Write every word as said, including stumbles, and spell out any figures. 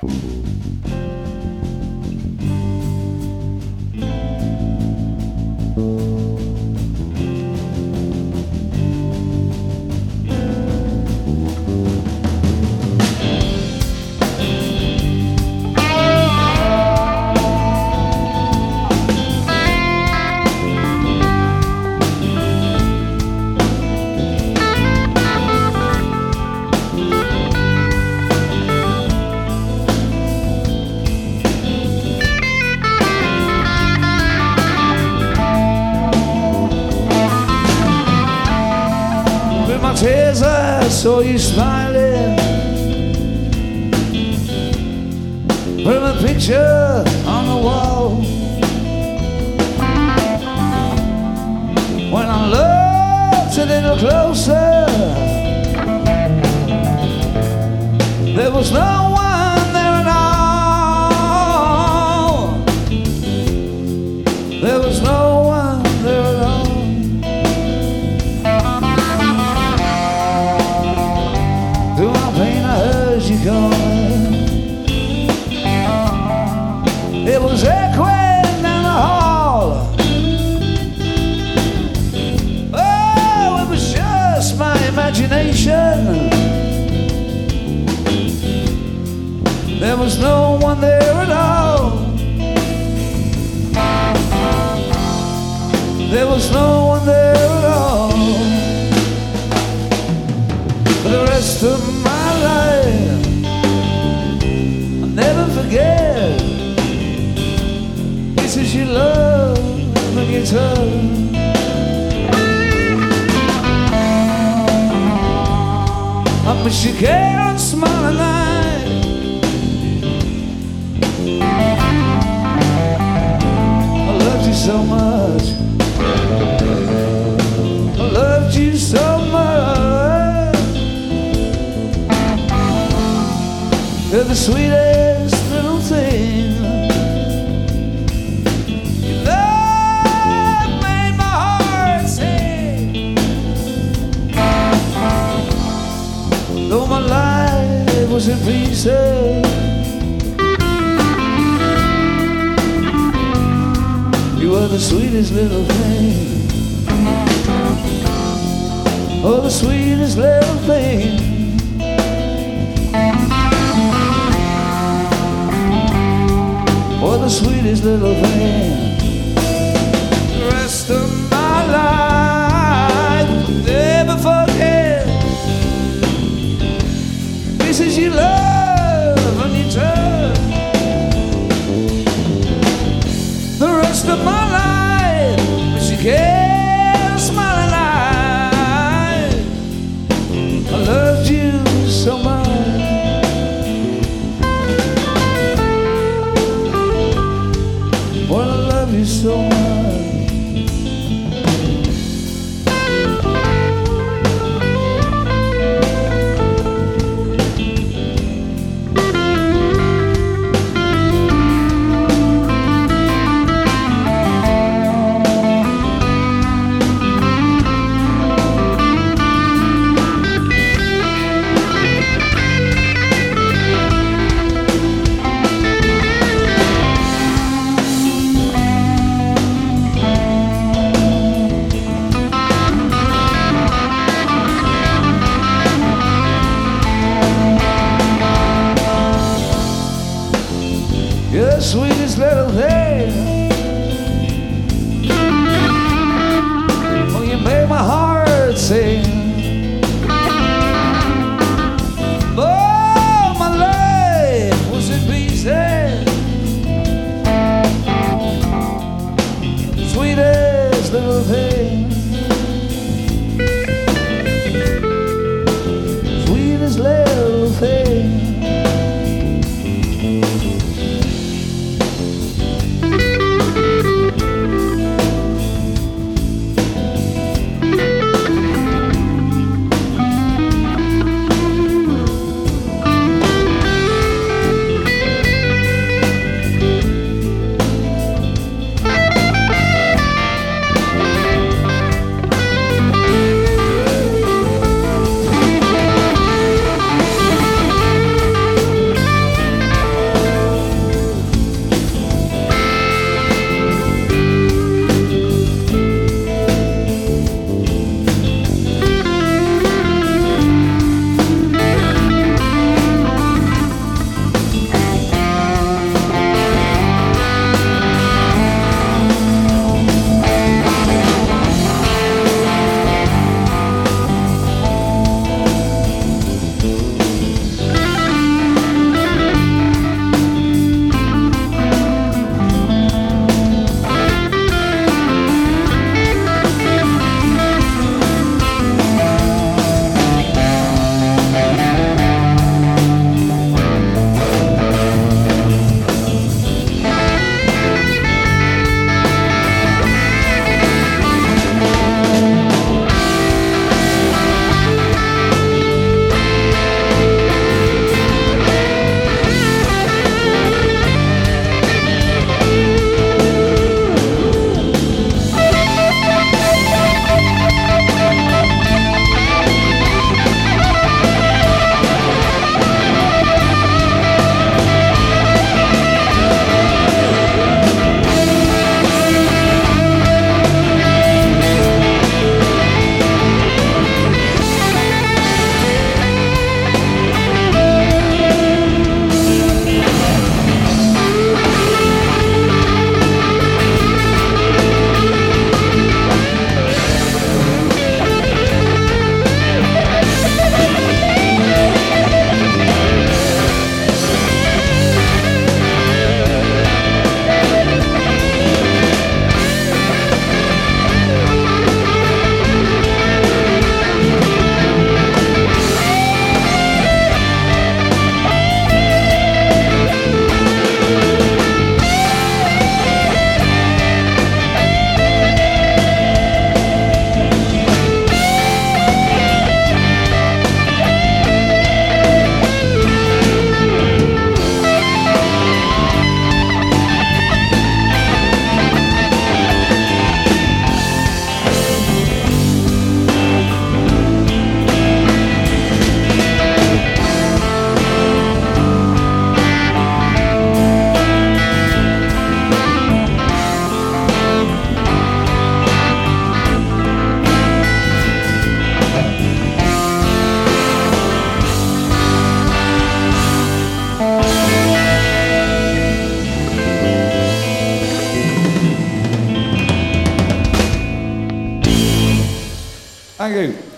Tears, I saw you smiling from a picture on the wall. When I looked a little closer, there was no one there at all. There was no one there at all. It was echoing down the hall. Oh, it was just my imagination. There was no one there at all. There was no one there at all. For the rest of my life, I'll never forget. This is your love and your touch. I miss your care and smile at night. I loved you so much. I loved you so much. You're the sweetest little thing. Your love made my heart sing. Though my life was in pieces, you were the sweetest little thing. Oh, the sweetest little thing. Oh, the sweetest little thing. The rest of my life I'll never forget. This is your love and your touch. The rest of my life, wish you can't smile at life. I loved you so much. Well, I love you so much. You're the sweetest little thing. Oh, you made my heart sing. Oh, my life was in pieces. Sweetest little thing. Sweetest little thing. you.